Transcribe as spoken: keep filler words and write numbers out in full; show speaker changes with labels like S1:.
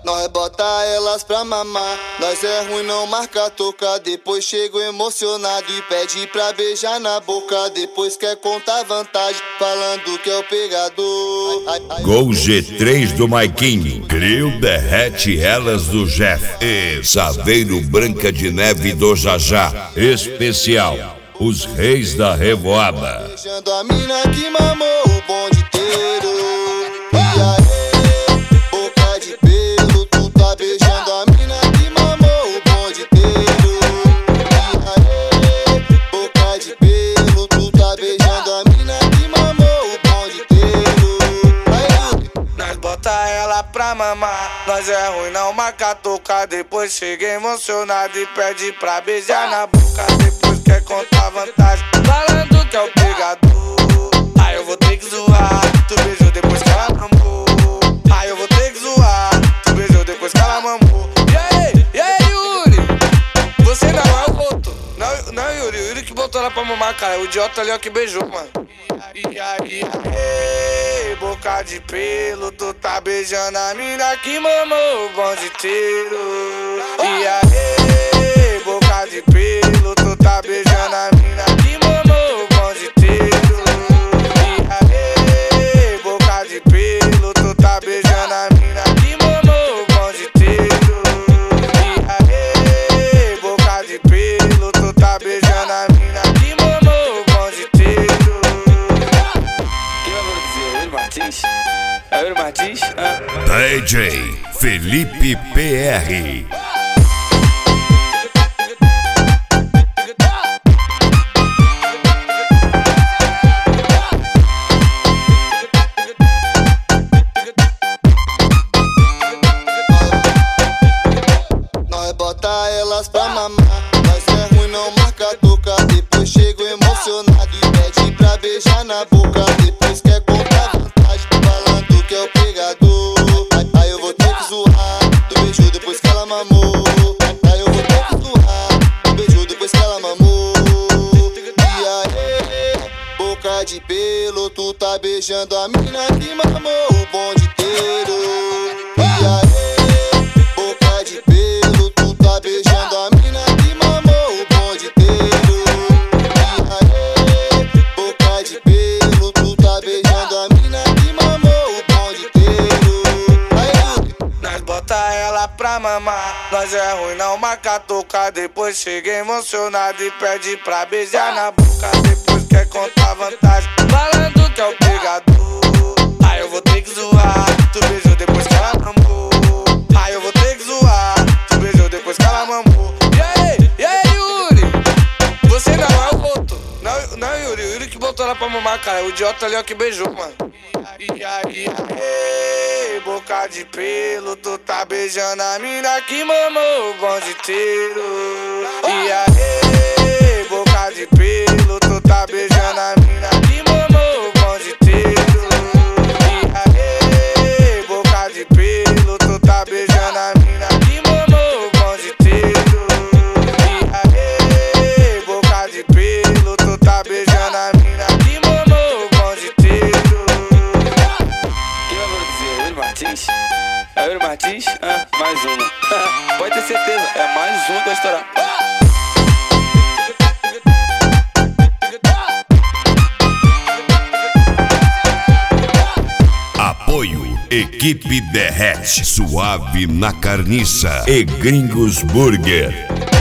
S1: Nós bota elas pra mamar. Nós é ruim, não marca toca. Depois chego emocionado e pede pra beijar na boca. Depois quer contar vantagem, falando que é o pegador. Ai, ai,
S2: Gol G três do Maiquinho. Grill derrete elas do Jeff. E Saveiro Branca de Neve do Jajá. Especial, os reis da revoada.
S1: Beijando a mina que mamou o bonde inteiro. E aí, boca de pelo, tu tá beijando a mina que mamou o bonde inteiro. E aí, boca de pelo, tu tá beijando a mina que mamou o bonde inteiro. Aí,
S3: nós bota ela pra mamar. Nós é ruim, não marca toca. Depois chega emocionado e pede pra beijar na boca. Depois quer contar vantagem, falando que é o pegador. Aí eu vou ter que zoar. Tu beijou depois que ela mamou. Aí eu vou ter que zoar. Tu beijou depois que ela mamou. E aí, e aí, Yuri? Você não é o outro. Não, não, Yuri, o Yuri que botou ela pra mamar, cara. O idiota ali, ó, que beijou, mano. E aí, ei, boca de pelo, tu tá beijando a mina que mamou o bonde inteiro. E aí, boca de pelo, tu tá beijando a mina que mamou o bonde inteiro. E aí, boca de pelo, tu tá beijando a mina que mamou o bonde inteiro. E aí, boca de pelo, tu tá beijando a mina que mamou o bonde inteiro. Quem vai produzir? É o Yuri Martins? É o Yuri Martins? Ah.
S2: D J Felipe P R.
S1: nós bota elas pra mamar. Nós é ruim, não marca toca. Depois chego emocionado e pede pra beijar na boca. Depois quer contar vantagem, falando que é o pegador. Aí, aí eu vou ter que zoar. Tu beijou depois que ela mamou. Aí eu vou ter que zoar. Tu beijou depois que ela mamou. E aí, boca de pelo, tu tá beijando a mina que mamou o bonde inteiro. E aí, boca de pelo, tu tá beijando a mina que mamou o bonde inteiro. E aí, boca de pelo, tu tá beijando a mina que mamou o bonde inteiro. Aí,
S3: nós bota ela pra mamar. Nós é ruim, não marca toca. Depois chega emocionado e pede pra beijar na boca. Depois quer contar vantagem, falando que é o pegador. Aí eu vou ter que zoar. Tu beijou depois que ela mamou. Aí eu vou ter que zoar. Tu beijou depois que ela mamou. E aí, e aí, Yuri? Você não é o outro. Não, não, Yuri, o Yuri que botou ela pra mamar, cara. O idiota ali, ó, que beijou, mano. E aí, ei, boca de pelo, tu tá beijando a mina que mamou o bonde inteiro. E aí, boca de pelo, tu tá beijando a mina que mamou o bonde inteiro. E aí, boca de pelo, tu tá beijando a mina que mamou o bonde inteiro. E aí, boca de pelo, tu tá beijando a mina que mamou o bonde inteiro. Quem vai produzir? É o Yuri Martins? É o Yuri Martins? Ah, mais uma. Pode ter certeza, é mais uma que vai estourar.
S2: Apoio Equipe Derrete, Suave na Carniça e Gringos Burger.